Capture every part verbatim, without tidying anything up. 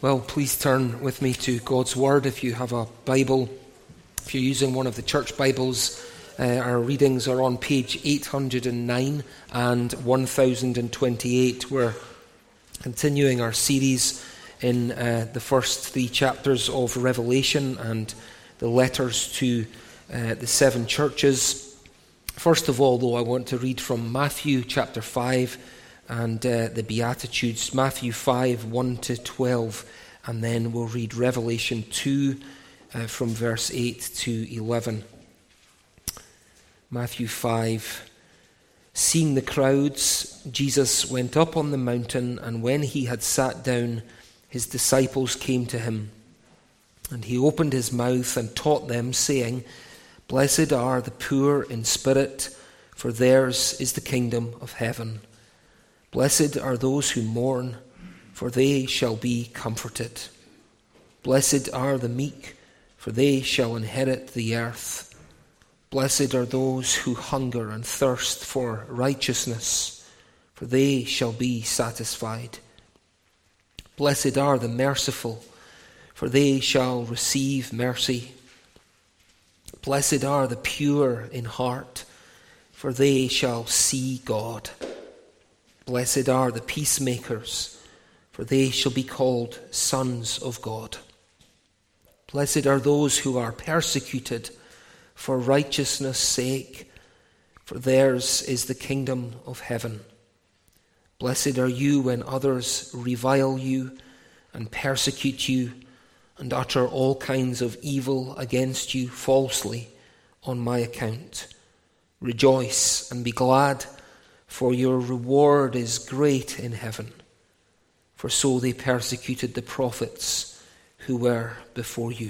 Well, please turn with me to God's Word if you have a Bible. If you're using one of the church Bibles, uh, our readings are on page eight hundred nine and one thousand twenty-eight. We're continuing our series in uh, the first three chapters of Revelation and the letters to uh, the seven churches. First of all, though, I want to read from Matthew chapter five and uh, the Beatitudes, Matthew five, one to twelve, and then we'll read Revelation two uh, from verse eight to eleven. Matthew five. Seeing the crowds, Jesus went up on the mountain, and when he had sat down, his disciples came to him. And he opened his mouth and taught them, saying, Blessed are the poor in spirit, for theirs is the kingdom of heaven. Blessed are those who mourn, for they shall be comforted. Blessed are the meek, for they shall inherit the earth. Blessed are those who hunger and thirst for righteousness, for they shall be satisfied. Blessed are the merciful, for they shall receive mercy. Blessed are the pure in heart, for they shall see God. Blessed are the peacemakers, for they shall be called sons of God. Blessed are those who are persecuted for righteousness' sake, for theirs is the kingdom of heaven. Blessed are you when others revile you and persecute you and utter all kinds of evil against you falsely on my account. Rejoice and be glad, for your reward is great in heaven. For so they persecuted the prophets who were before you.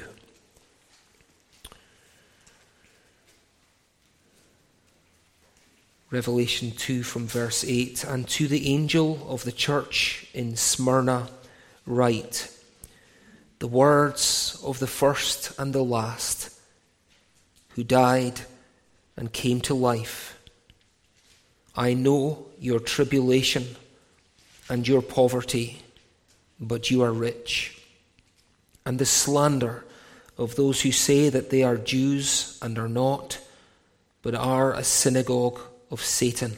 Revelation two from verse eight. And to the angel of the church in Smyrna write, the words of the first and the last, who died and came to life. I know your tribulation and your poverty, but you are rich, and the slander of those who say that they are Jews and are not, but are a synagogue of Satan.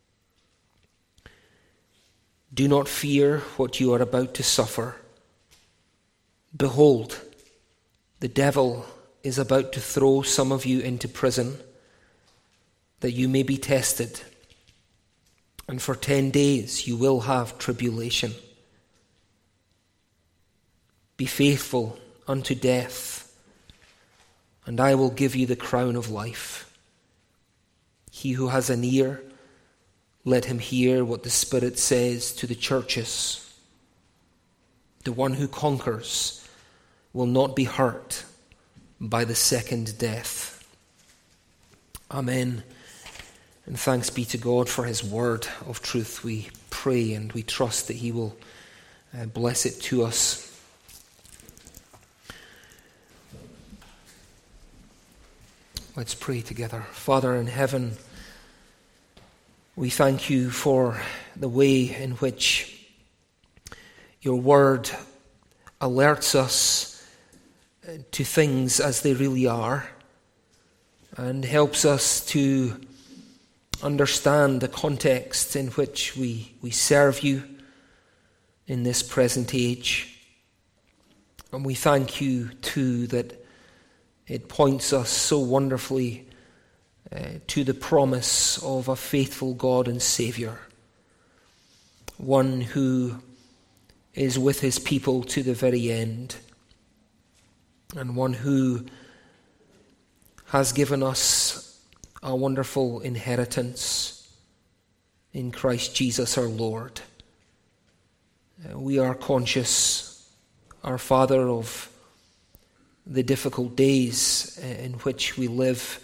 Do not fear what you are about to suffer. Behold, the devil is about to throw some of you into prison, that you may be tested. And for ten days you will have tribulation. Be faithful unto death, and I will give you the crown of life. He who has an ear, let him hear what the Spirit says to the churches. The one who conquers will not be hurt by the second death. Amen. And thanks be to God for his word of truth. We pray and we trust that he will uh, bless it to us. Let's pray together. Father in heaven, we thank you for the way in which your word alerts us to things as they really are and helps us to understand the context in which we, we serve you in this present age. And we thank you too that it points us so wonderfully uh, to the promise of a faithful God and Saviour, one who is with his people to the very end, and one who has given us a wonderful inheritance in Christ Jesus our Lord. Uh, we are conscious, our Father, of the difficult days in which we live,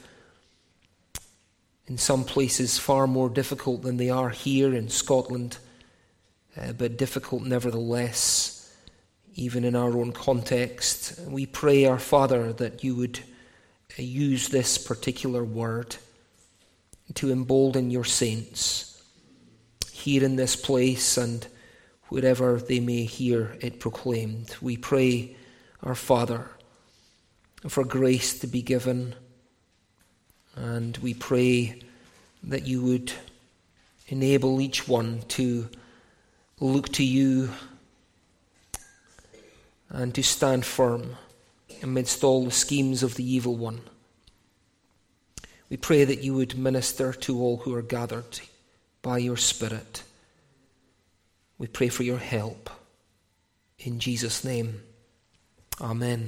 in some places far more difficult than they are here in Scotland, uh, but difficult nevertheless, even in our own context. We pray, our Father, that you would use this particular word to embolden your saints here in this place and wherever they may hear it proclaimed. We pray, our Father, for grace to be given, and we pray that you would enable each one to look to you and to stand firm amidst all the schemes of the evil one. We pray that you would minister to all who are gathered by your Spirit. We pray for your help. In Jesus' name, amen.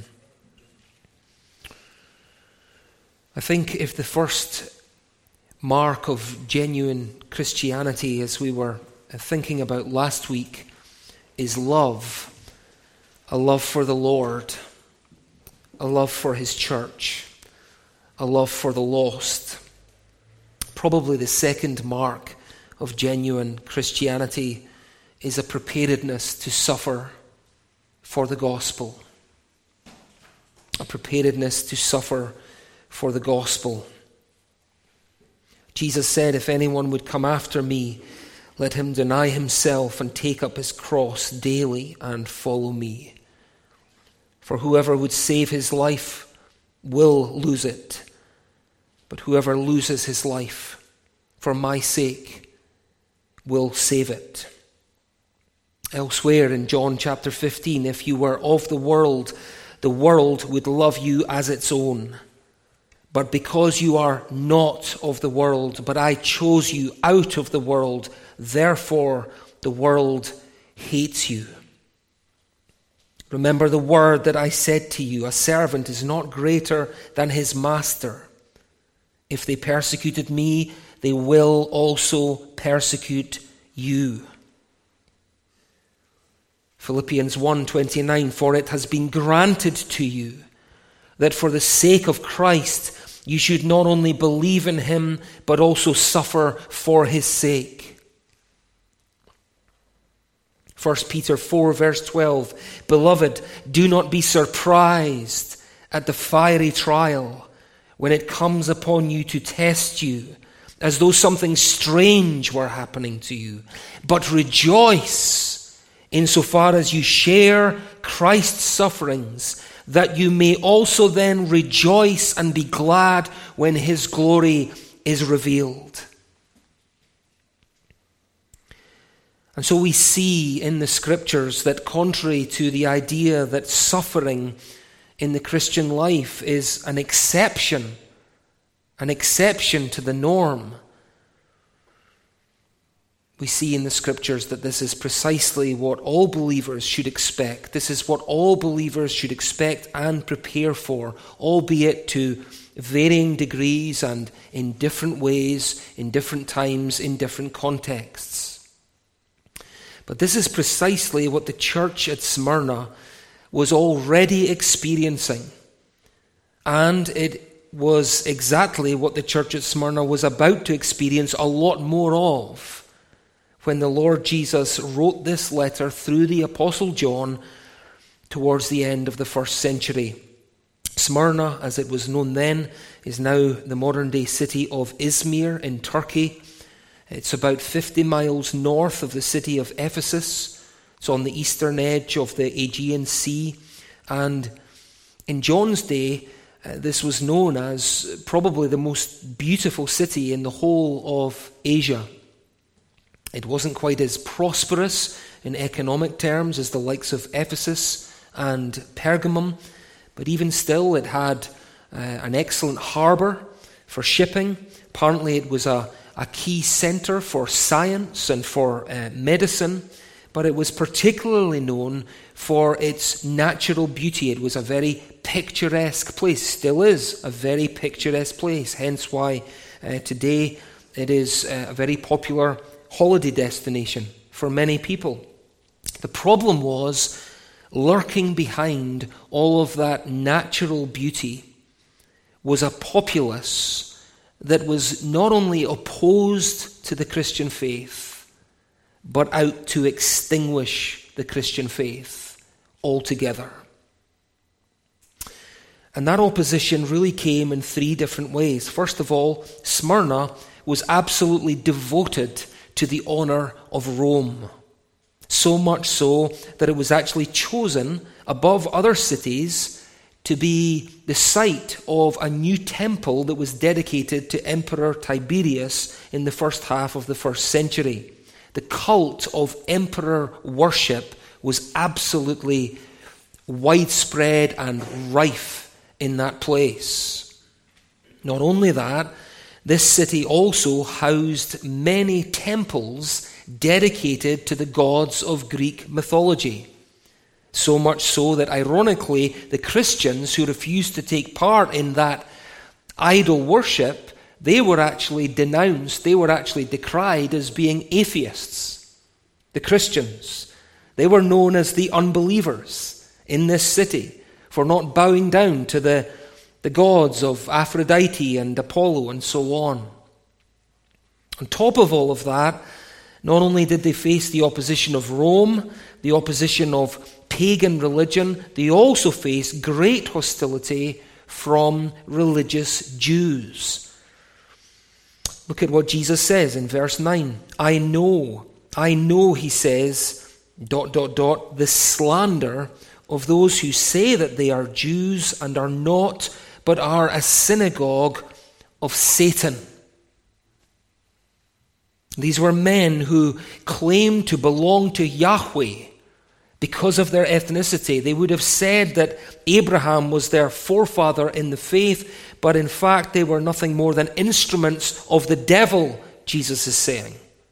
I think if the first mark of genuine Christianity, as we were thinking about last week, is love, a love for the Lord, a love for his church, a love for the lost, probably the second mark of genuine Christianity is a preparedness to suffer for the gospel. A preparedness to suffer for the gospel. Jesus said, if anyone would come after me, let him deny himself and take up his cross daily and follow me. For whoever would save his life will lose it, but whoever loses his life for my sake will save it. Elsewhere in John chapter fifteen, if you were of the world, the world would love you as its own. But because you are not of the world, but I chose you out of the world, therefore the world hates you. Remember the word that I said to you, a servant is not greater than his master. If they persecuted me, they will also persecute you. Philippians one twenty-nine, for it has been granted to you that for the sake of Christ you should not only believe in him, but also suffer for his sake. First Peter four verse twelve, beloved, do not be surprised at the fiery trial when it comes upon you to test you, as though something strange were happening to you. But rejoice insofar as you share Christ's sufferings, that you may also then rejoice and be glad when his glory is revealed. And so we see in the scriptures that contrary to the idea that suffering in the Christian life is an exception, an exception to the norm, we see in the scriptures that this is precisely what all believers should expect. This is what all believers should expect and prepare for, albeit to varying degrees and in different ways, in different times, in different contexts. But this is precisely what the church at Smyrna was already experiencing. And it was exactly what the church at Smyrna was about to experience a lot more of when the Lord Jesus wrote this letter through the Apostle John towards the end of the first century. Smyrna, as it was known then, is now the modern-day city of Izmir in Turkey. It's about fifty miles north of the city of Ephesus. It's on the eastern edge of the Aegean Sea. And in John's day, uh, this was known as probably the most beautiful city in the whole of Asia. It wasn't quite as prosperous in economic terms as the likes of Ephesus and Pergamum, but even still it had uh, an excellent harbour for shipping. Apparently it was a, a key centre for science and for uh, medicine, but it was particularly known for its natural beauty. It was a very picturesque place, still is a very picturesque place, hence why uh, today it is uh, a very popular holiday destination for many people. The problem was, lurking behind all of that natural beauty was a populace that was not only opposed to the Christian faith, but out to extinguish the Christian faith altogether. And that opposition really came in three different ways. First of all, Smyrna was absolutely devoted to the honor of Rome. So much so that it was actually chosen above other cities to be the site of a new temple that was dedicated to Emperor Tiberius in the first half of the first century. The cult of emperor worship was absolutely widespread and rife in that place. Not only that, this city also housed many temples dedicated to the gods of Greek mythology. So much so that, ironically, the Christians who refused to take part in that idol worship, they were actually denounced, they were actually decried as being atheists. The Christians, they were known as the unbelievers in this city for not bowing down to the, the gods of Aphrodite and Apollo and so on. On top of all of that, not only did they face the opposition of Rome, the opposition of pagan religion, they also faced great hostility from religious Jews. Look at what Jesus says in verse nine. I know, I know, he says, dot, dot, dot, the slander of those who say that they are Jews and are not, but are a synagogue of Satan. These were men who claimed to belong to Yahweh because of their ethnicity. They would have said that Abraham was their forefather in the faith, but in fact they were nothing more than instruments of the devil, Jesus is saying.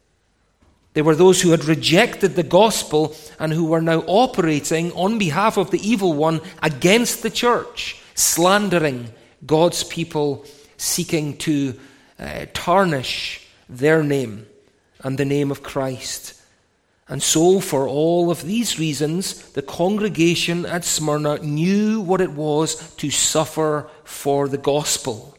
They were those who had rejected the gospel and who were now operating on behalf of the evil one against the church, slandering God's people, seeking to uh, tarnish their name and the name of Christ. And so, for all of these reasons, the congregation at Smyrna knew what it was to suffer for the gospel.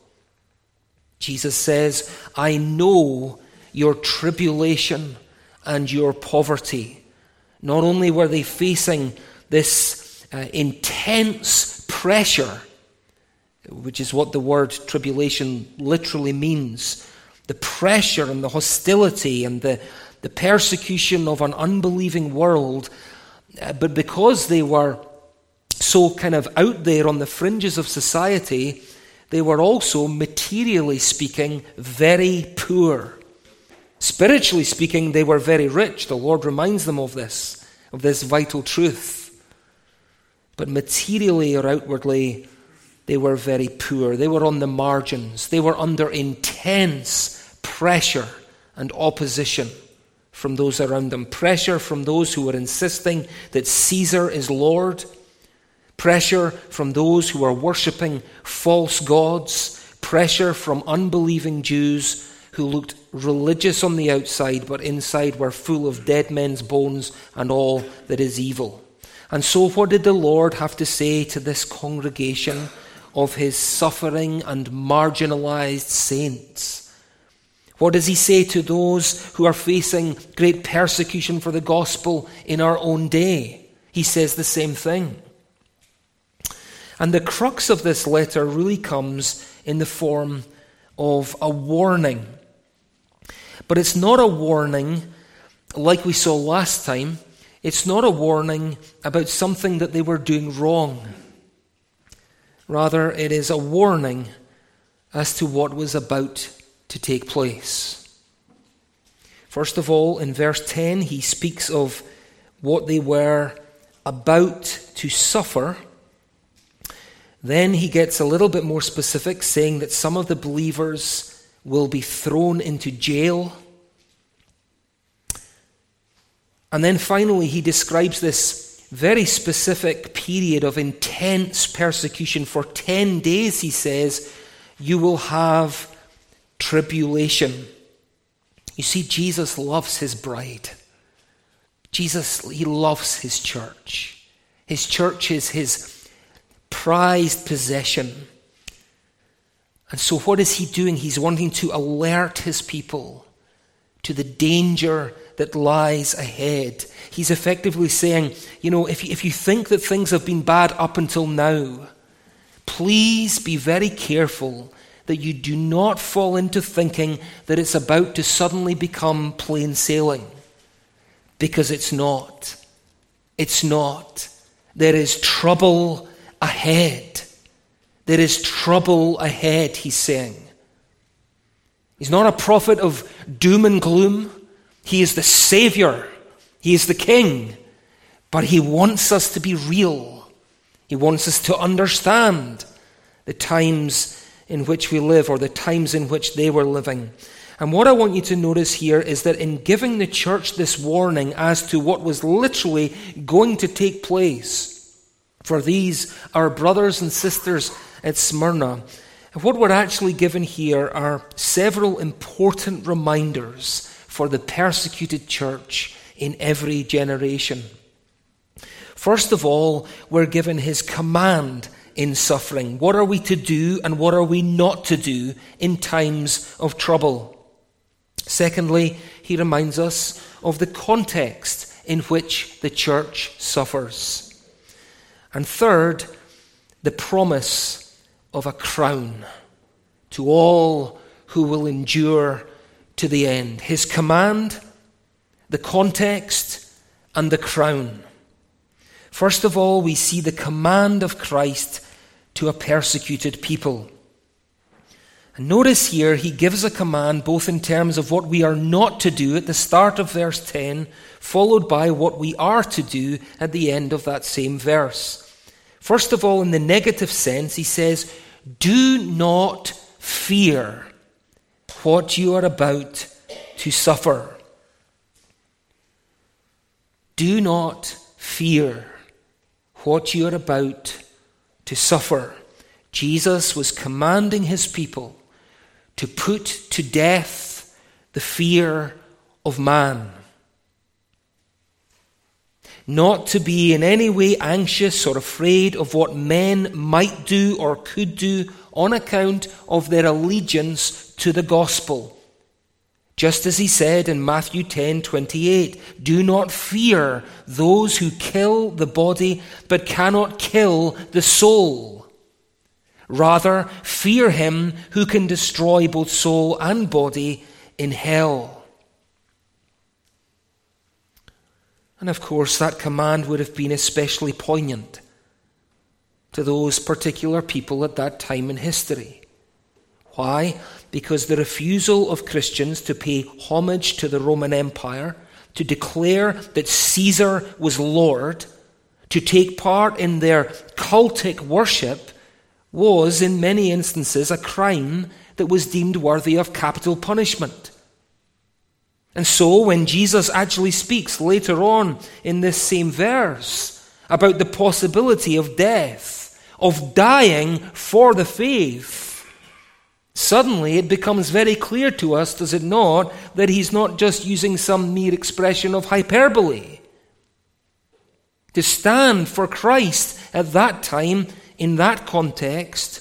Jesus says, I know your tribulation and your poverty. Not only were they facing this uh, intense pressure, which is what the word tribulation literally means, the pressure and the hostility and the, the persecution of an unbelieving world, uh, but because they were so kind of out there on the fringes of society, they were also, materially speaking, very poor. Spiritually speaking, they were very rich. The Lord reminds them of this, of this vital truth. But materially or outwardly, they were very poor. They were on the margins. They were under intense pressure and opposition from those around them. Pressure from those who were insisting that Caesar is Lord. Pressure from those who are worshipping false gods. Pressure from unbelieving Jews who looked religious on the outside, but inside were full of dead men's bones and all that is evil. And so what did the Lord have to say to this congregation of his suffering and marginalized saints? What does he say to those who are facing great persecution for the gospel in our own day? He says the same thing. And the crux of this letter really comes in the form of a warning. But it's not a warning like we saw last time. It's not a warning about something that they were doing wrong. Rather, it is a warning as to what was about to take place. First of all, in verse ten, he speaks of what they were about to suffer. Then he gets a little bit more specific, saying that some of the believers will be thrown into jail. And then finally, he describes this very specific period of intense persecution. For ten days, he says, you will have tribulation. You see, Jesus loves his bride. Jesus, he loves his church. His church is his prized possession. And so what is he doing? He's wanting to alert his people to the danger that lies ahead. He's effectively saying, you know, if you, if you think that things have been bad up until now, please be very careful that you do not fall into thinking that it's about to suddenly become plain sailing. because it's not. It's not. There is trouble ahead. There is trouble ahead, he's saying. He's not a prophet of doom and gloom. He is the Savior. He is the King. But he wants us to be real. He wants us to understand the times in which we live, or the times in which they were living. And what I want you to notice here is that in giving the church this warning as to what was literally going to take place for these, our brothers and sisters at Smyrna, what we're actually given here are several important reminders for the persecuted church in every generation. First of all, we're given his command in suffering. What are we to do and what are we not to do in times of trouble? Secondly, he reminds us of the context in which the church suffers. And third, the promise of a crown to all who will endure to the end. His command, the context, and the crown. First of all, we see the command of Christ to a persecuted people. And notice here, he gives a command both in terms of what we are not to do at the start of verse ten, followed by what we are to do at the end of that same verse. First of all, in the negative sense, he says, do not fear what you are about to suffer. Do not fear what you are about to suffer. Jesus was commanding his people to put to death the fear of man. Not to be in any way anxious or afraid of what men might do or could do on account of their allegiance to the gospel. Just as he said in Matthew ten twenty-eight, do not fear those who kill the body but cannot kill the soul. Rather, fear him who can destroy both soul and body in hell. And of course, that command would have been especially poignant to those particular people at that time in history. Why? Because the refusal of Christians to pay homage to the Roman Empire, to declare that Caesar was Lord, to take part in their cultic worship, was in many instances a crime that was deemed worthy of capital punishment. And so when Jesus actually speaks later on in this same verse about the possibility of death, of dying for the faith, suddenly it becomes very clear to us, does it not, that he's not just using some mere expression of hyperbole. To stand for Christ at that time, in that context,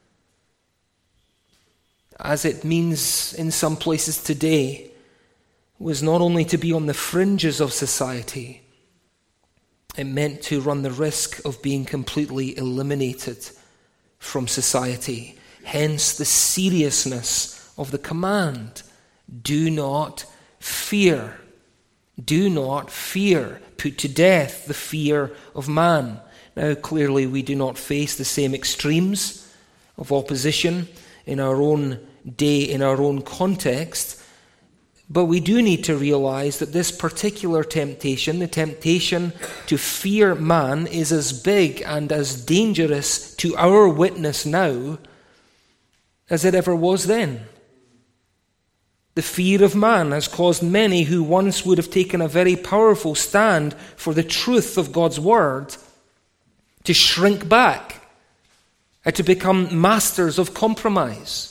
as it means in some places today, was not only to be on the fringes of society, it meant to run the risk of being completely eliminated from society. Hence the seriousness of the command. Do not fear. Do not fear. Put to death the fear of man. Now, clearly, we do not face the same extremes of opposition in our own day, in our own context, but we do need to realize that this particular temptation, the temptation to fear man, is as big and as dangerous to our witness now as it ever was then. The fear of man has caused many who once would have taken a very powerful stand for the truth of God's word to shrink back and to become masters of compromise.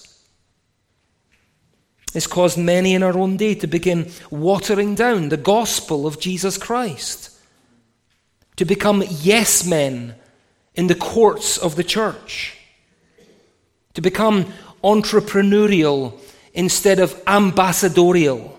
It's caused many in our own day to begin watering down the gospel of Jesus Christ, to become yes men in the courts of the church, to become entrepreneurial instead of ambassadorial,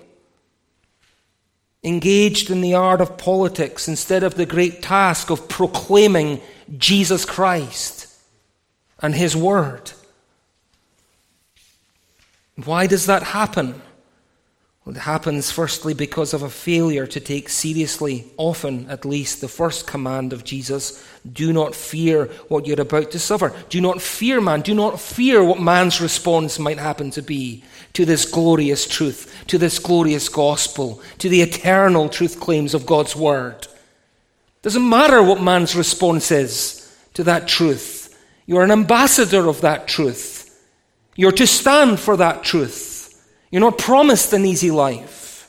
engaged in the art of politics instead of the great task of proclaiming Jesus Christ and his word. Why does that happen? Well, it happens firstly because of a failure to take seriously, often at least, the first command of Jesus. Do not fear what you're about to suffer. Do not fear man. Do not fear what man's response might happen to be to this glorious truth, to this glorious gospel, to the eternal truth claims of God's word. Doesn't matter what man's response is to that truth. You're an ambassador of that truth. You're to stand for that truth. You're not promised an easy life.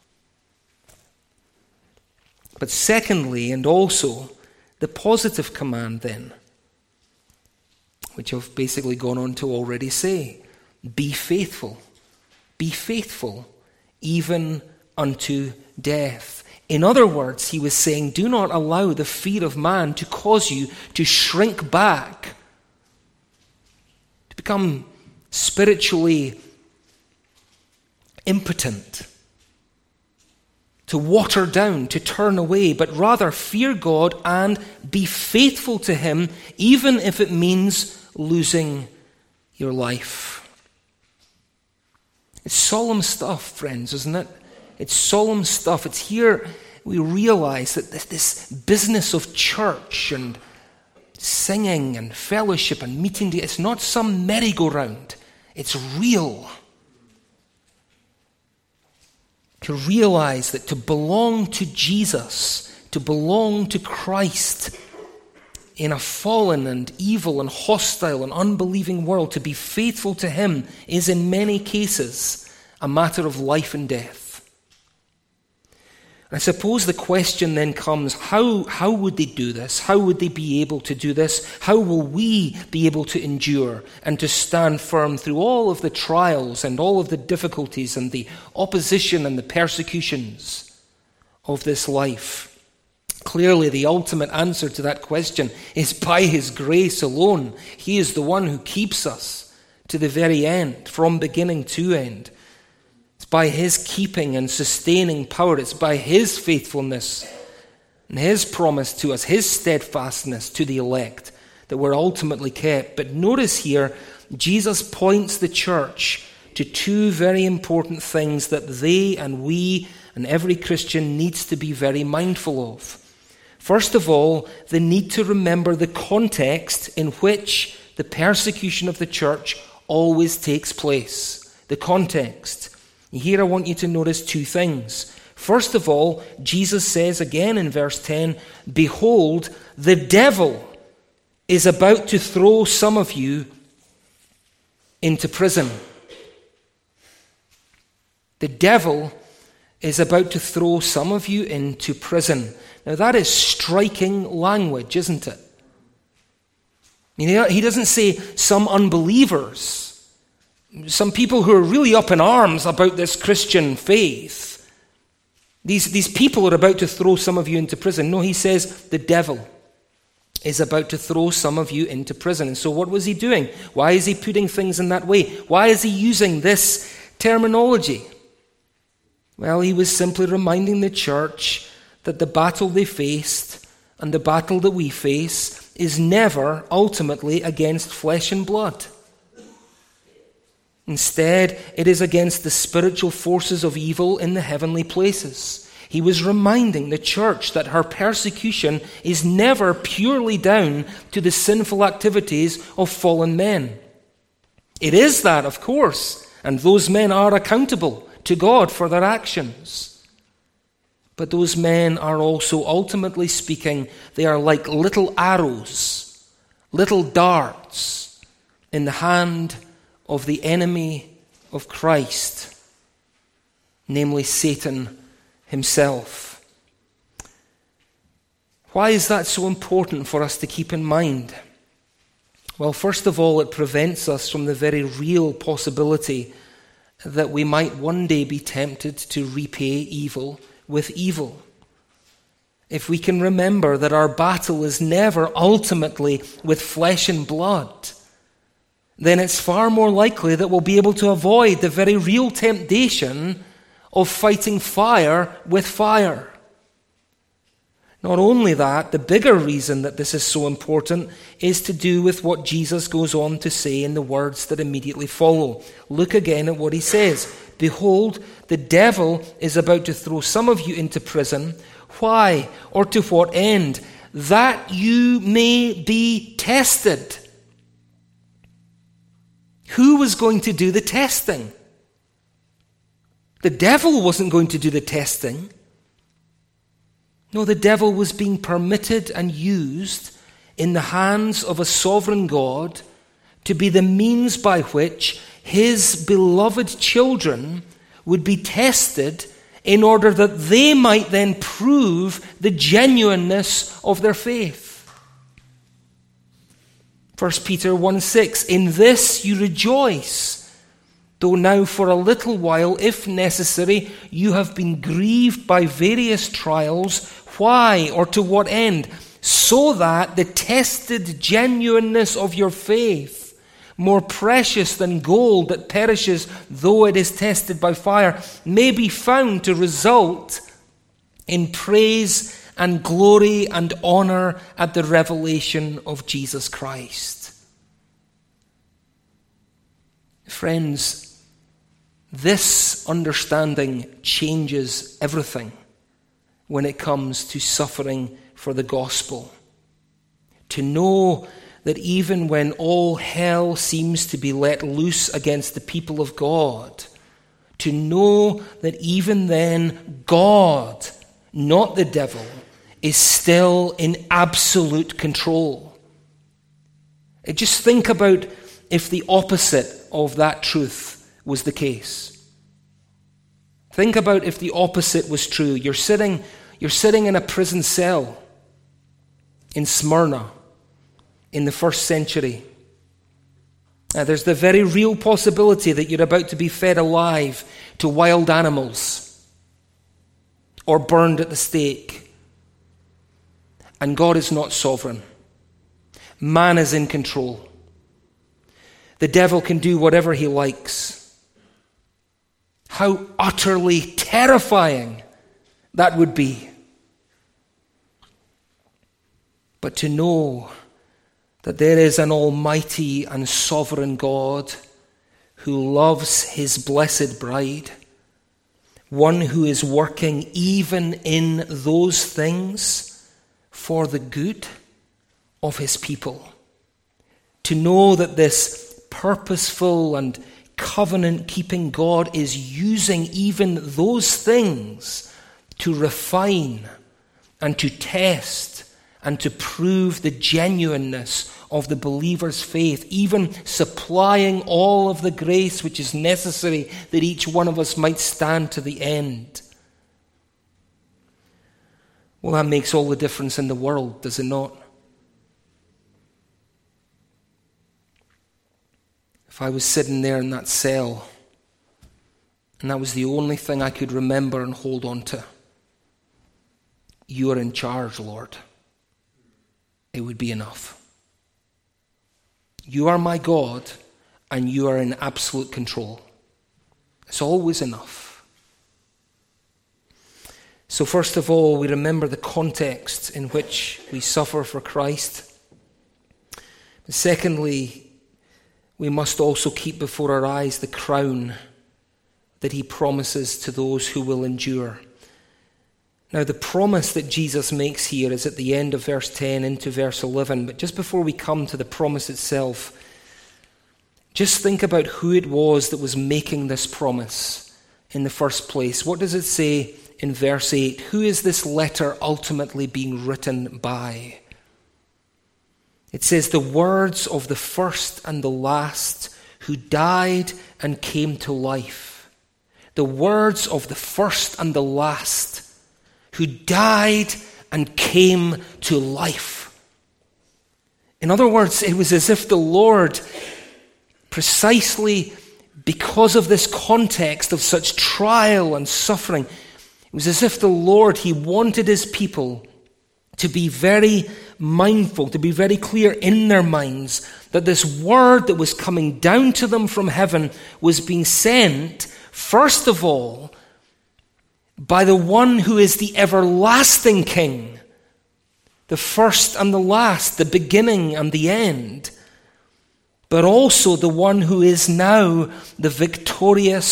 But secondly, and also, the positive command then, which I've basically gone on to already say, be faithful. Be faithful, even unto death. In other words, he was saying, do not allow the fear of man to cause you to shrink back, to become spiritually impotent, to water down, to turn away, but rather fear God and be faithful to him, even if it means losing your life. It's solemn stuff, friends, isn't it? It's solemn stuff. It's here we realize that this, this business of church and singing and fellowship and meeting, it's not some merry-go-round. It's real. To realize that to belong to Jesus, to belong to Christ in a fallen and evil and hostile and unbelieving world, to be faithful to him is in many cases a matter of life and death. I suppose the question then comes, how, how would they do this? How would they be able to do this? How will we be able to endure and to stand firm through all of the trials and all of the difficulties and the opposition and the persecutions of this life? Clearly, the ultimate answer to that question is by his grace alone. He is the one who keeps us to the very end, from beginning to end. It's by his keeping and sustaining power. It's by his faithfulness and his promise to us, his steadfastness to the elect, that we're ultimately kept. But notice here, Jesus points the church to two very important things that they and we and every Christian needs to be very mindful of. First of all, the need to remember the context in which the persecution of the church always takes place. The context. Here I want you to notice two things. First of all, Jesus says again in verse ten, behold, the devil is about to throw some of you into prison. The devil is about to throw some of you into prison. Now that is striking language, isn't it? He doesn't say some unbelievers, some people who are really up in arms about this Christian faith. These, these people are about to throw some of you into prison. No, he says the devil is about to throw some of you into prison. And so what was he doing? Why is he putting things in that way? Why is he using this terminology? Well, he was simply reminding the church that the battle they faced and the battle that we face is never ultimately against flesh and blood. Instead, it is against the spiritual forces of evil in the heavenly places. He was reminding the church that her persecution is never purely down to the sinful activities of fallen men. It is that, of course, and those men are accountable to God for their actions. But those men are also, ultimately speaking, they are like little arrows, little darts in the hand of the enemy of Christ, namely Satan himself. Why is that so important for us to keep in mind? Well, first of all, it prevents us from the very real possibility that we might one day be tempted to repay evil with evil. If we can remember that our battle is never ultimately with flesh and blood, then it's far more likely that we'll be able to avoid the very real temptation of fighting fire with fire. Not only that, the bigger reason that this is so important is to do with what Jesus goes on to say in the words that immediately follow. Look again at what he says. Behold, the devil is about to throw some of you into prison. Why? Or to what end? That you may be tested. Who was going to do the testing? The devil wasn't going to do the testing. No, the devil was being permitted and used in the hands of a sovereign God to be the means by which his beloved children would be tested in order that they might then prove the genuineness of their faith. First Peter one six, in this you rejoice, though now for a little while, if necessary, you have been grieved by various trials. Why, or to what end? So that the tested genuineness of your faith, more precious than gold that perishes though it is tested by fire, may be found to result in praise and glory and honor at the revelation of Jesus Christ. Friends, this understanding changes everything when it comes to suffering for the gospel. To know that even when all hell seems to be let loose against the people of God, to know that even then God, not the devil, is still in absolute control. Just think about if the opposite of that truth was the case. Think about if the opposite was true. You're sitting, you're sitting in a prison cell in Smyrna in the first century. Now, there's the very real possibility that you're about to be fed alive to wild animals or burned at the stake. And God is not sovereign. Man is in control. The devil can do whatever he likes. How utterly terrifying that would be. But to know that there is an almighty and sovereign God who loves his blessed bride, one who is working even in those things for the good of his people. To know that this purposeful and covenant-keeping God is using even those things to refine and to test and to prove the genuineness of the believer's faith, even supplying all of the grace which is necessary that each one of us might stand to the end. Well, that makes all the difference in the world, does it not? If I was sitting there in that cell, and that was the only thing I could remember and hold on to, you are in charge, Lord, it would be enough. You are my God, and you are in absolute control. It's always enough. So first of all, we remember the context in which we suffer for Christ. But secondly, we must also keep before our eyes the crown that he promises to those who will endure. Now, the promise that Jesus makes here is at the end of verse ten into verse eleven. But just before we come to the promise itself, just think about who it was that was making this promise in the first place. What does it say in verse eight? Who is this letter ultimately being written by? It says, the words of the first and the last who died and came to life. The words of the first and the last who died and came to life. In other words, it was as if the Lord, precisely because of this context of such trial and suffering, it was as if the Lord, he wanted his people to be very mindful, to be very clear in their minds that this word that was coming down to them from heaven was being sent, first of all, by the one who is the everlasting King, the first and the last, the beginning and the end, but also the one who is now the victorious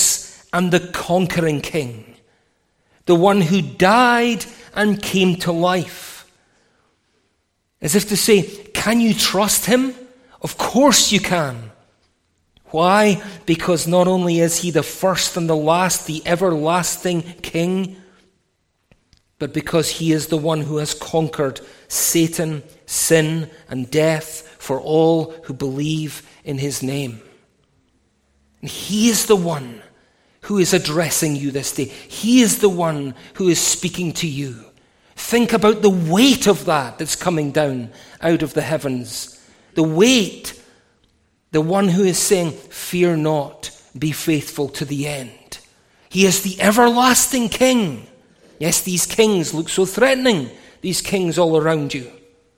and the conquering King, the one who died and came to life. As if to say, can you trust him? Of course you can. Why? Because not only is he the first and the last, the everlasting King, but because he is the one who has conquered Satan, sin, and death for all who believe in his name. And he is the one who is addressing you this day. He is the one who is speaking to you. Think about the weight of that that's coming down out of the heavens. The weight, the one who is saying, fear not, be faithful to the end. He is the everlasting King. Yes, these kings look so threatening, these kings all around you.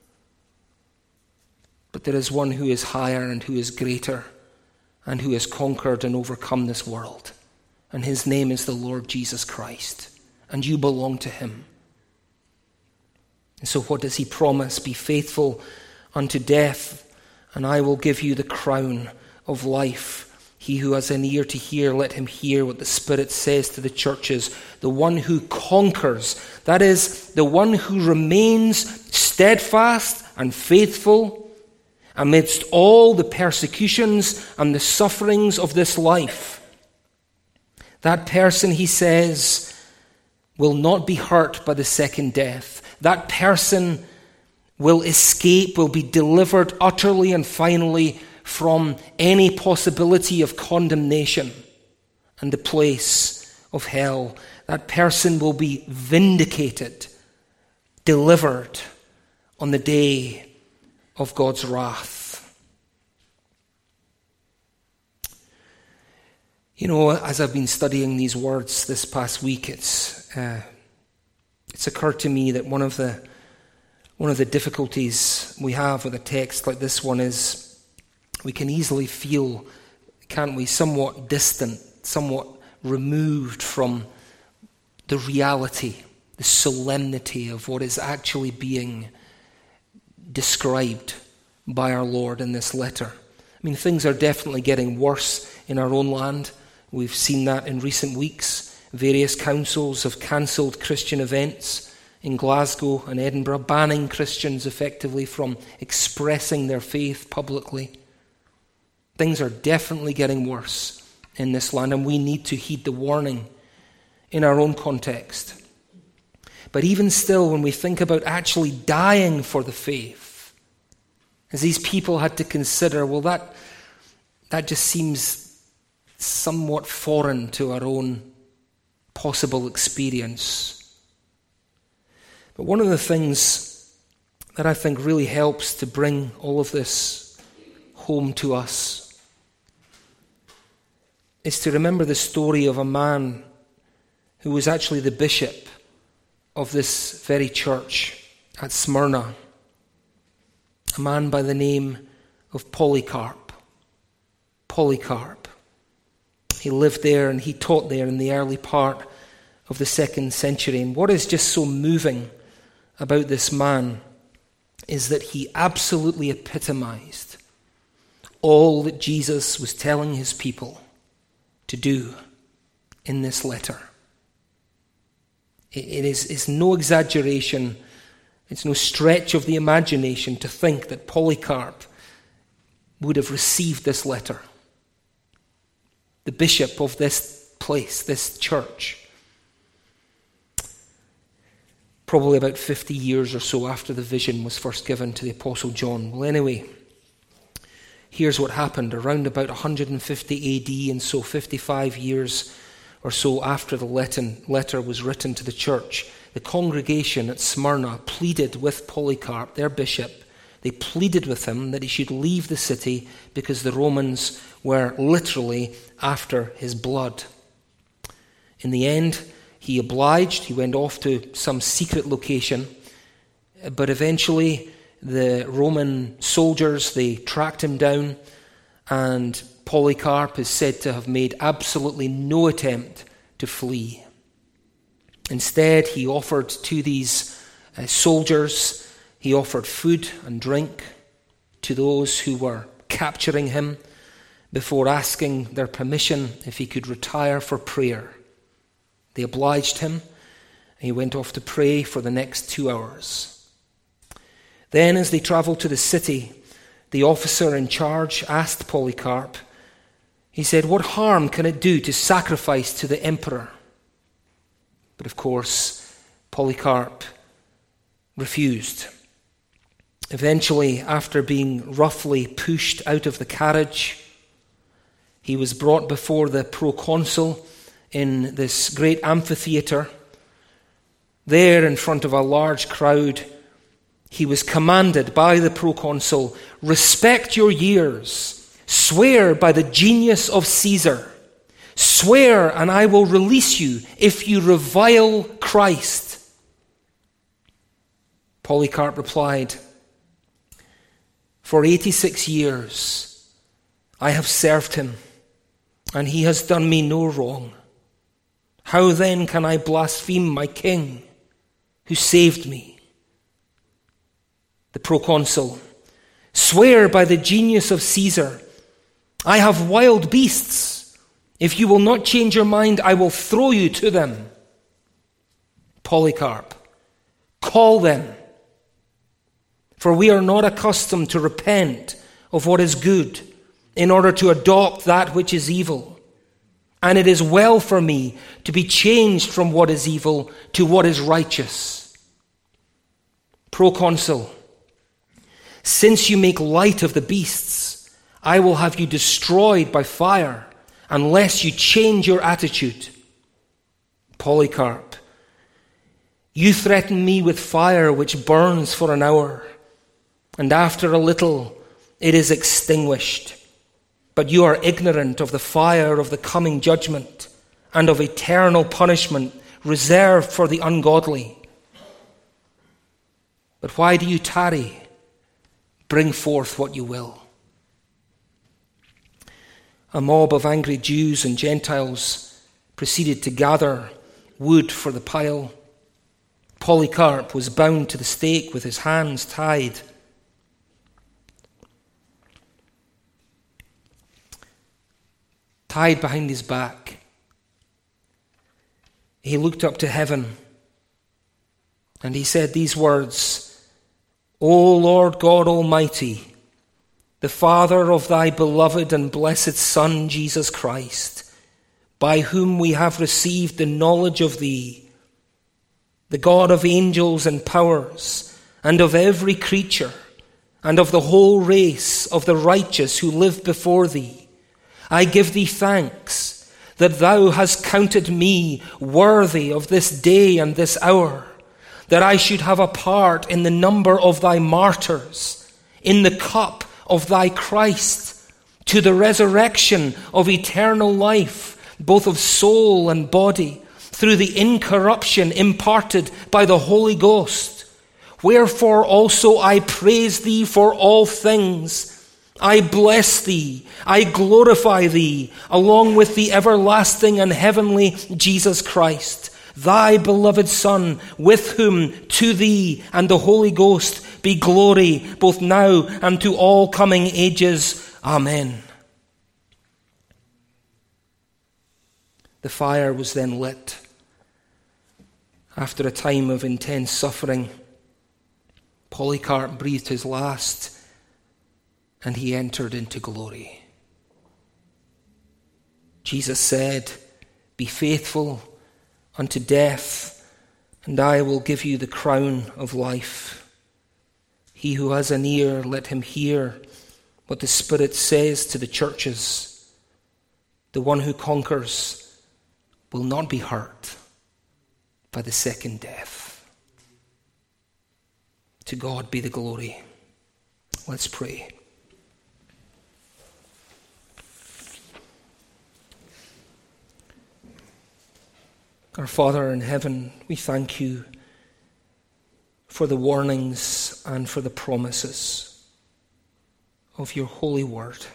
But there is one who is higher and who is greater and who has conquered and overcome this world. And his name is the Lord Jesus Christ. And you belong to him. And so what does he promise? Be faithful unto death, and I will give you the crown of life. He who has an ear to hear, let him hear what the Spirit says to the churches. The one who conquers, that is, the one who remains steadfast and faithful amidst all the persecutions and the sufferings of this life. That person, he says, will not be hurt by the second death. That person will escape, will be delivered utterly and finally from any possibility of condemnation and the place of hell. That person will be vindicated, delivered on the day of God's wrath. You know, as I've been studying these words this past week, it's uh, it's occurred to me that one of the one of the difficulties we have with a text like this one is we can easily feel, can't we, somewhat distant, somewhat removed from the reality, the solemnity of what is actually being described by our Lord in this letter. I mean, things are definitely getting worse in our own land. We've seen that in recent weeks. Various councils have cancelled Christian events in Glasgow and Edinburgh, banning Christians effectively from expressing their faith publicly. Things are definitely getting worse in this land, and we need to heed the warning in our own context. But even still, when we think about actually dying for the faith, as these people had to consider, well, that that just seems somewhat foreign to our own possible experience. But one of the things that I think really helps to bring all of this home to us is to remember the story of a man who was actually the bishop of this very church at Smyrna, a man by the name of Polycarp. Polycarp. He lived there and he taught there in the early part of the second century. And what is just so moving about this man is that he absolutely epitomized all that Jesus was telling his people to do in this letter. It is it's no exaggeration, it's no stretch of the imagination to think that Polycarp would have received this letter. The bishop of this place, this church, probably about fifty years or so after the vision was first given to the Apostle John. Well, anyway, here's what happened. Around about one hundred fifty A D, and so fifty-five years or so after the letter was written to the church, the congregation at Smyrna pleaded with Polycarp, their bishop. They pleaded with him that he should leave the city because the Romans were literally after his blood. In the end, he obliged. He went off to some secret location. But eventually, the Roman soldiers, they tracked him down, and Polycarp is said to have made absolutely no attempt to flee. Instead, he offered to these uh, soldiers, he offered food and drink to those who were capturing him, before asking their permission if he could retire for prayer. They obliged him, and he went off to pray for the next two hours. Then, as they travelled to the city, the officer in charge asked Polycarp, he said, "What harm can it do to sacrifice to the emperor?" But of course, Polycarp refused. Eventually, after being roughly pushed out of the carriage, he was brought before the proconsul in this great amphitheatre. There, in front of a large crowd, he was commanded by the proconsul, "Respect your years. Swear by the genius of Caesar. Swear, and I will release you if you revile Christ." Polycarp replied, "For eighty-six years I have served him, and he has done me no wrong. How then can I blaspheme my king who saved me?" The proconsul, "Swear by the genius of Caesar. I have wild beasts. If you will not change your mind, I will throw you to them." Polycarp, "Call them. For we are not accustomed to repent of what is good in order to adopt that which is evil. And it is well for me to be changed from what is evil to what is righteous." Proconsul, "Since you make light of the beasts, I will have you destroyed by fire unless you change your attitude." Polycarp, "You threaten me with fire which burns for an hour, and after a little it is extinguished. But you are ignorant of the fire of the coming judgment and of eternal punishment reserved for the ungodly. But why do you tarry? Bring forth what you will." A mob of angry Jews and Gentiles proceeded to gather wood for the pile. Polycarp was bound to the stake with his hands tied. Tied behind his back. He looked up to heaven and he said these words, "O Lord God Almighty, the Father of thy beloved and blessed Son, Jesus Christ, by whom we have received the knowledge of thee, the God of angels and powers, and of every creature, and of the whole race of the righteous who live before thee, I give thee thanks that thou hast counted me worthy of this day and this hour, that I should have a part in the number of thy martyrs, in the cup of thy Christ, to the resurrection of eternal life, both of soul and body, through the incorruption imparted by the Holy Ghost. Wherefore also I praise thee for all things. I bless thee, I glorify thee, along with the everlasting and heavenly Jesus Christ, thy beloved Son, with whom to thee and the Holy Ghost be glory both now and to all coming ages. Amen." The fire was then lit. After a time of intense suffering, Polycarp breathed his last, and he entered into glory. Jesus said, "Be faithful unto death, and I will give you the crown of life. He who has an ear, let him hear what the Spirit says to the churches. The one who conquers will not be hurt by the second death." To God be the glory. Let's pray. Our Father in heaven, we thank you for the warnings and for the promises of your holy word.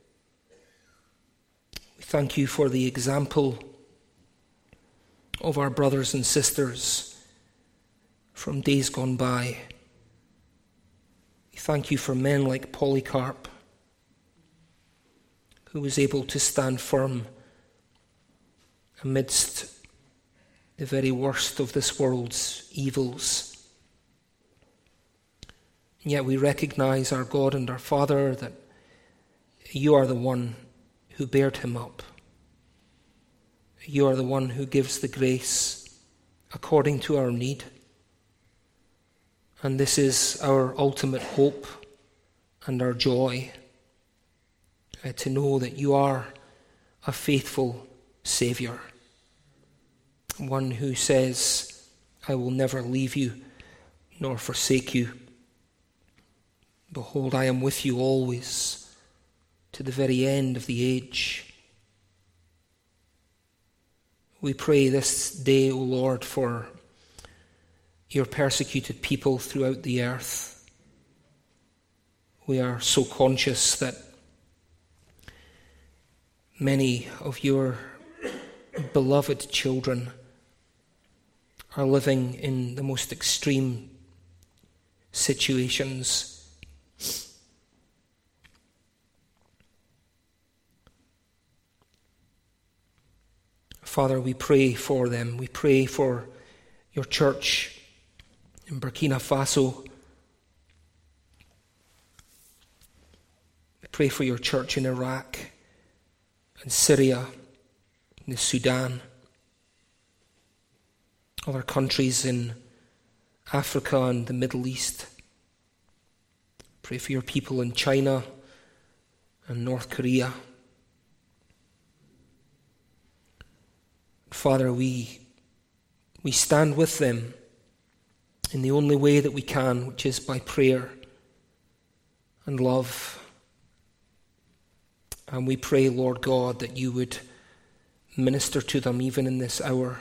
We thank you for the example of our brothers and sisters from days gone by. We thank you for men like Polycarp, who was able to stand firm amidst the very worst of this world's evils. And yet we recognize, our God and our Father, that you are the one who bared him up. You are the one who gives the grace according to our need. And this is our ultimate hope and our joy, uh, to know that you are a faithful Saviour, one who says, I will never leave you nor forsake you. Behold, I am with you always to the very end of the age. We pray this day, O Lord, for your persecuted people throughout the earth. We are so conscious that many of your beloved children are living in the most extreme situations. Father, we pray for them. We pray for your church in Burkina Faso. We pray for your church in Iraq and Syria, and the Sudan, other countries in Africa and the Middle East. Pray for your people in China and North Korea. Father, we we stand with them in the only way that we can, which is by prayer and love. And we pray, Lord God, that you would minister to them even in this hour.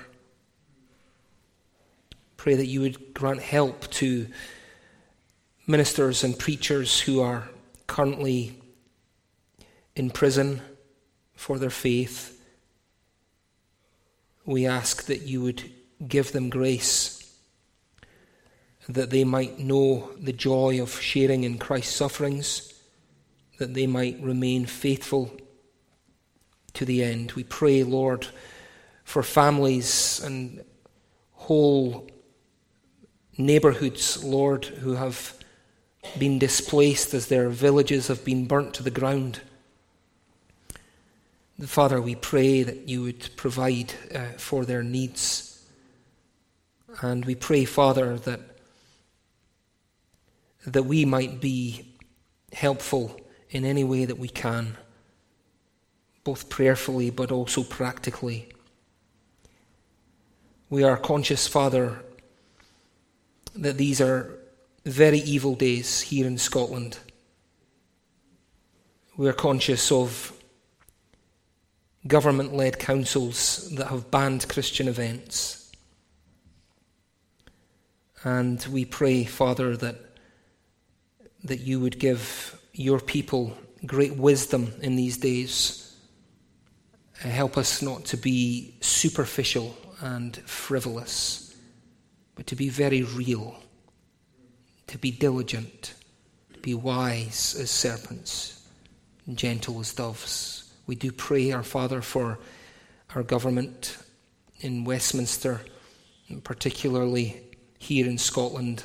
Pray that you would grant help to ministers and preachers who are currently in prison for their faith. We ask that you would give them grace, that they might know the joy of sharing in Christ's sufferings, that they might remain faithful to the end. We pray, Lord, for families and whole neighborhoods, Lord, who have been displaced as their villages have been burnt to the ground. Father, we pray that you would provide uh, for their needs. And we pray, Father, that that we might be helpful in any way that we can, both prayerfully but also practically. We are conscious, Father, that these are very evil days here in Scotland. We are conscious of government-led councils that have banned Christian events. And we pray, Father, that that you would give your people great wisdom in these days. Uh, help us not to be superficial and frivolous, but to be very real, to be diligent, to be wise as serpents, and gentle as doves. We do pray, our Father, for our government in Westminster, and particularly here in Scotland.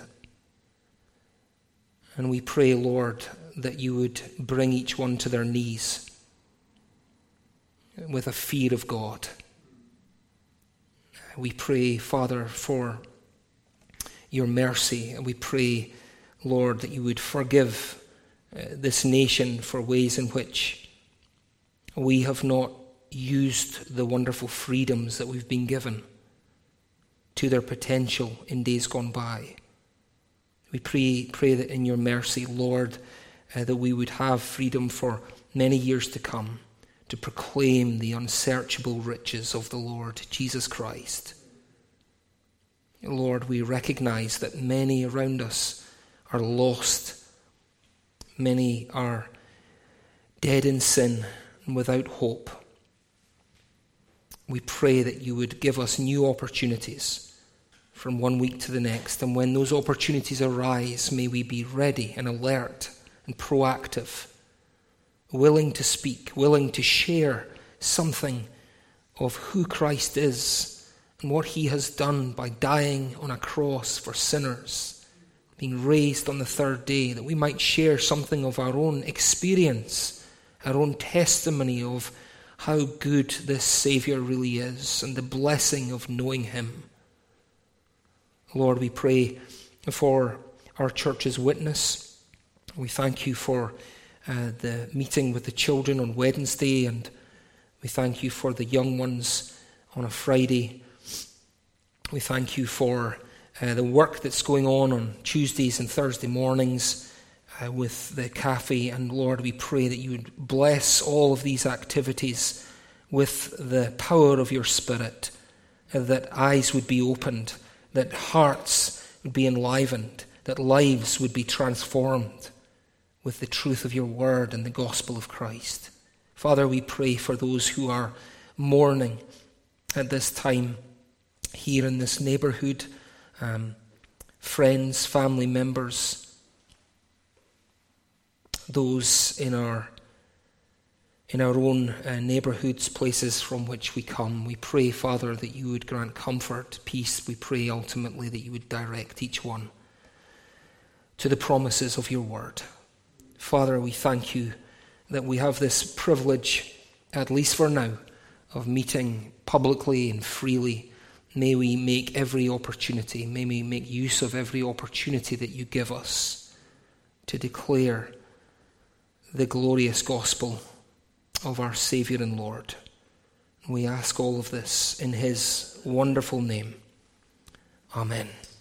And we pray, Lord, that you would bring each one to their knees with a fear of God. We pray, Father, for your mercy, and we pray, Lord, that you would forgive uh, this nation for ways in which we have not used the wonderful freedoms that we've been given to their potential in days gone by. We pray, pray that in your mercy, Lord, uh, that we would have freedom for many years to come to proclaim the unsearchable riches of the Lord Jesus Christ. Lord, we recognize that many around us are lost. Many are dead in sin and without hope. We pray that you would give us new opportunities from one week to the next. And when those opportunities arise, may we be ready and alert and proactive willing to speak, willing to share something of who Christ is and what he has done by dying on a cross for sinners, being raised on the third day, that we might share something of our own experience, our own testimony of how good this Saviour really is and the blessing of knowing him. Lord, we pray for our church's witness. We thank you for uh, the meeting with the children on Wednesday, and we thank you for the young ones on a Friday. We thank you for uh, the work that's going on on Tuesdays and Thursday mornings uh, with the cafe. And Lord, we pray that you would bless all of these activities with the power of your Spirit, uh, that eyes would be opened, that hearts would be enlivened, that lives would be transformed with the truth of your word and the gospel of Christ. Father, we pray for those who are mourning at this time here in this neighbourhood, um, friends, family members, those in our in our own uh, neighbourhoods, places from which we come. We pray, Father, that you would grant comfort, peace. We pray ultimately that you would direct each one to the promises of your word. Father, we thank you that we have this privilege, at least for now, of meeting publicly and freely. May we make every opportunity, may we make use of every opportunity that you give us to declare the glorious gospel of our Saviour and Lord. We ask all of this in his wonderful name. Amen.